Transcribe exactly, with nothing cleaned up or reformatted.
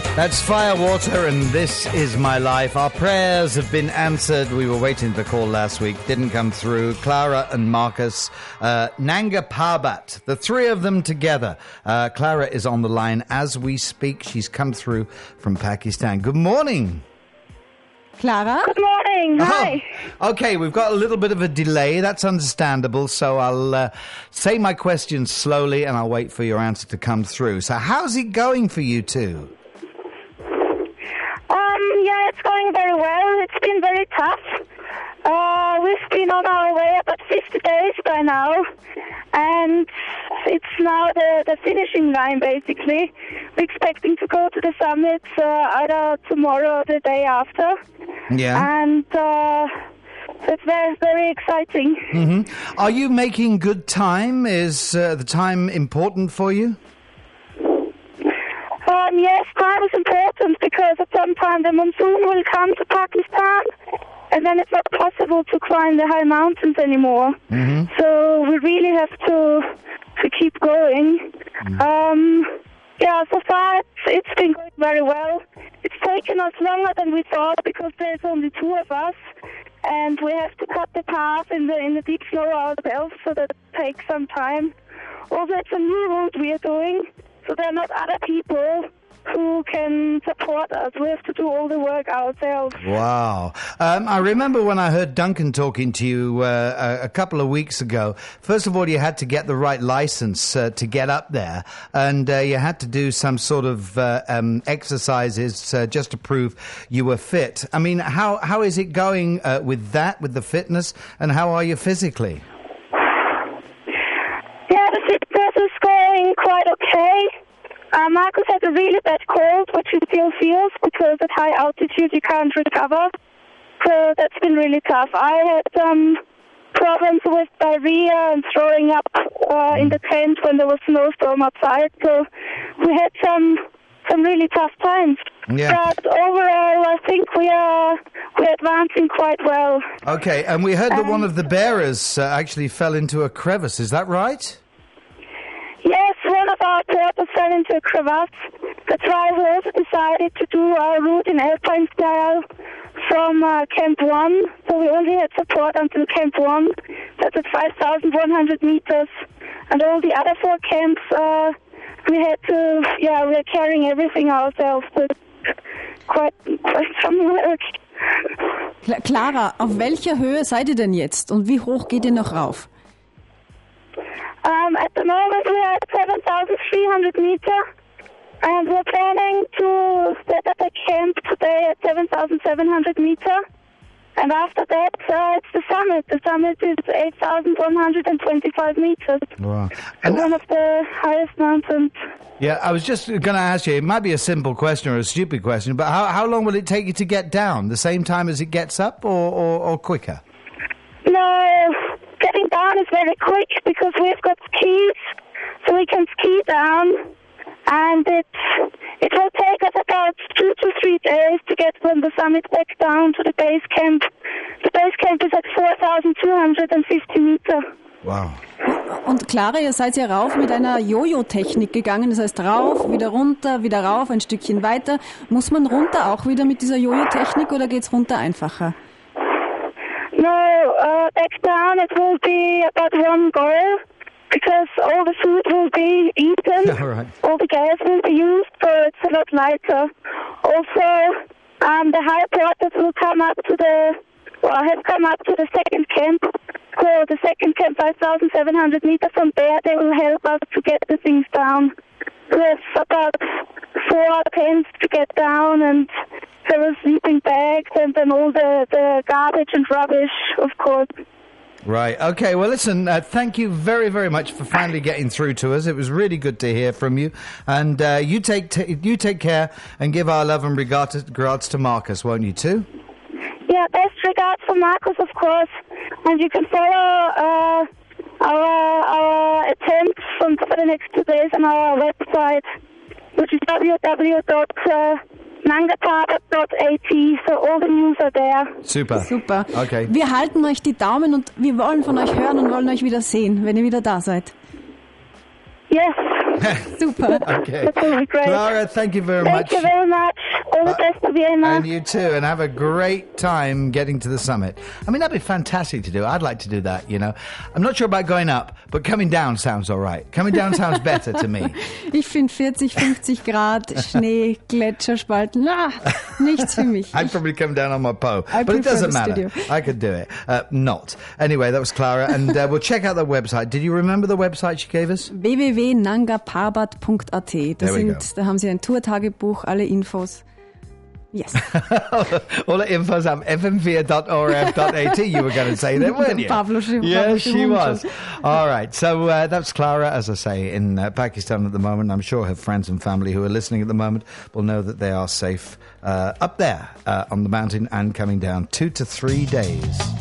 That's Firewater, and This Is My Life. Our prayers have been answered. We were waiting for the call last week. Didn't come through. Clara and Marcus. Uh, Nanga Parbat. The three of them together. Uh, Clara is on the line as we speak. She's come through from Pakistan. Good morning. Clara? Good morning. Hi. Oh, okay, we've got a little bit of a delay. That's understandable. So I'll uh, say my questions slowly and I'll wait for your answer to come through. So how's it going for you two? Um, yeah, it's going very well. It's been very tough. Uh, we've been on our way about fifty days by now, and it's now the, the finishing line, basically. We're expecting to go to the summit uh, either tomorrow or the day after. Yeah. And uh, it's very, very exciting. Mm-hmm. Are you making good time? Is uh, the time important for you? Um, yes, time is important because at some time the monsoon will come to Pakistan, and then it's not possible to climb the high mountains anymore. Mm-hmm. So we really have to to keep going. Mm-hmm. Um, yeah, so far it's, it's been going very well. It's taken us longer than we thought because there's only two of us, and we have to cut the path in the in the deep snow ourselves, so that it takes some time. Also, it's a new route we are doing. So there are not other people who can support us. We have to do all the work ourselves. Wow. Um, I remember when I heard Duncan talking to you uh, a, a couple of weeks ago. First of all, you had to get the right license uh, to get up there, and uh, you had to do some sort of uh, um, exercises uh, just to prove you were fit. I mean, how how is it going uh, with that, with the fitness, and how are you physically? Yeah, the fitness is going quite okay. Uh, Marcus had a really bad cold, which he still feels because at high altitude you can't recover. So that's been really tough. I had some problems with diarrhea and throwing up uh, in the tent when there was snowstorm outside. So we had some some really tough times. Yeah. But overall, I think we are we're advancing quite well. Okay, and we heard that um, one of the bearers uh, actually fell into a crevice. Is that right? Yes, one of our porters fell into a crevasse. That's why we also decided to do our route in alpine style from uh, Camp one. So we only had support until Camp one. That's at five thousand one hundred meters. And all the other four camps, uh, we had to, yeah, we're carrying everything ourselves. So quite, quite some work. Clara, auf welcher Höhe seid ihr denn jetzt und wie hoch geht ihr noch rauf? Um, at the moment we are at seven thousand three hundred meters, and we're planning to set up a camp today at seven thousand seven hundred meters. And after that, uh, it's the summit. The summit is eight thousand one hundred twenty-five meters. Wow. And one of the highest mountains. Yeah, I was just going to ask you, it might be a simple question or a stupid question, but how, how long will it take you to get down? The same time as it gets up or, or, or quicker? No, getting down is very quick because we've got skis, so we can ski down, and it it will take us about two to three days to get from the summit back down to the base camp. The base camp is at four thousand two hundred fifty meters. Wow. Und Clara, ihr seid ja rauf mit einer Jojo-Technik gegangen, das heißt rauf, wieder runter, wieder rauf, ein Stückchen weiter. Muss man runter auch wieder mit dieser Jojo-Technik oder geht's runter einfacher? No, uh, back down it will be about one goal because all the food will be eaten, All right. all the gas will be used, so it's a lot lighter. Also, um, the high porters will come up to the, well, have come up to the second camp. So the second camp, five thousand seven hundred meters from there, they will help us to get the things down. We have about four tents to get down, and there are sleeping bags and then all the, the garbage and rubbish, of course. Right. Okay. Well, listen, uh, thank you very, very much for finally getting through to us. It was really good to hear from you. And uh, you take t- you take care and give our love and regards to, regards to Marcus, won't you, too? Yeah, best regards for Marcus, of course. And you can follow uh, our, our attempts from for the next two days on our website, which is w w w dot nanga parbat dot a t. So all the news are there. Super. Super. Okay. Wir halten euch die Daumen und wir wollen von euch hören und wollen euch wieder sehen, wenn ihr wieder da seid. Yes. Super. Okay. That will be great. Clara, thank you very Thank much. you very much. All the best to Vienna. And you too, and have a great time getting to the summit. I mean, that'd be fantastic to do. I'd like to do that, you know. I'm not sure about going up, but coming down sounds all right. Coming down sounds better to me. Ich finde vierzig, fünfzig Grad, Schnee, Gletscherspalten, ah, nichts für mich. I'd probably come down on my Poe, I but it prefer doesn't the matter. studio. I could do it. Uh, not. Anyway, that was Clara, and uh, we'll check out the website. Did you remember the website she gave us? w w w punkt nanga parbat punkt a t. Da, There we sind, da haben Sie ein Tourtagebuch, alle Infos. Yes. All the info's on f m four dot o r f dot a t, you were going to say there, weren't you? Pavlosche- Yes, Pavlosche she Hund was. schon. All right, so uh, that's Clara, as I say, in uh, Pakistan at the moment. I'm sure her friends and family who are listening at the moment will know that they are safe uh, up there uh, on the mountain and coming down two to three days.